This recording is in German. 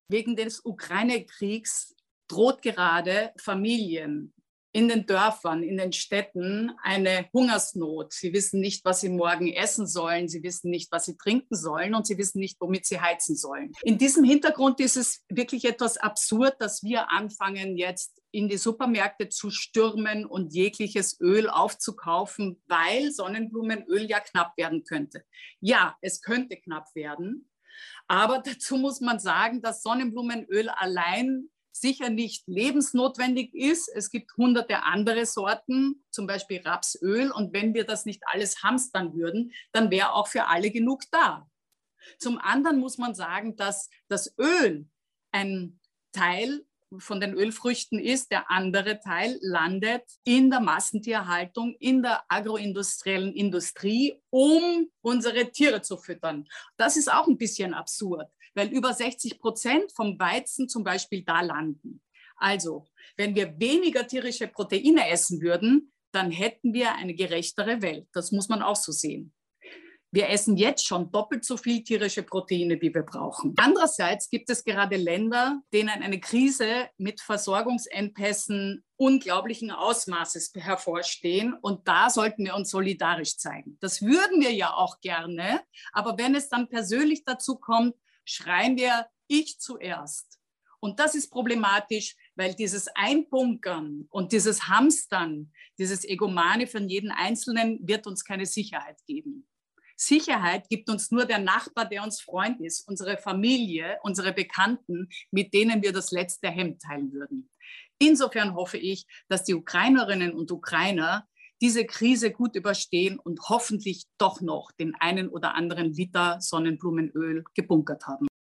Wegen des Ukraine-Kriegs droht gerade Familien in den Dörfern, in den Städten eine Hungersnot. Sie wissen nicht, was sie morgen essen sollen, sie wissen nicht, was sie trinken sollen und sie wissen nicht, womit sie heizen sollen. In diesem Hintergrund ist es wirklich etwas absurd, dass wir anfangen, jetzt in die Supermärkte zu stürmen und jegliches Öl aufzukaufen, weil Sonnenblumenöl ja knapp werden könnte. Ja, es könnte knapp werden, aber dazu muss man sagen, dass Sonnenblumenöl allein sicher nicht lebensnotwendig ist. Es gibt hunderte andere Sorten, zum Beispiel Rapsöl. Und wenn wir das nicht alles hamstern würden, dann wäre auch für alle genug da. Zum anderen muss man sagen, dass das Öl ein Teil von den Ölfrüchten ist. Der andere Teil landet in der Massentierhaltung, in der agroindustriellen Industrie, um unsere Tiere zu füttern. Das ist auch ein bisschen absurd, weil über 60% vom Weizen zum Beispiel da landen. Also, wenn wir weniger tierische Proteine essen würden, dann hätten wir eine gerechtere Welt. Das muss man auch so sehen. Wir essen jetzt schon doppelt so viel tierische Proteine, wie wir brauchen. Andererseits gibt es gerade Länder, denen eine Krise mit Versorgungsengpässen unglaublichen Ausmaßes hervorstehen. Und da sollten wir uns solidarisch zeigen. Das würden wir ja auch gerne. Aber wenn es dann persönlich dazu kommt, schreien wir, ich zuerst. Und das ist problematisch, weil dieses Einbunkern und dieses Hamstern, dieses Egomane von jedem Einzelnen wird uns keine Sicherheit geben. Sicherheit gibt uns nur der Nachbar, der uns Freund ist, unsere Familie, unsere Bekannten, mit denen wir das letzte Hemd teilen würden. Insofern hoffe ich, dass die Ukrainerinnen und Ukrainer diese Krise gut überstehen und hoffentlich doch noch den einen oder anderen Liter Sonnenblumenöl gebunkert haben.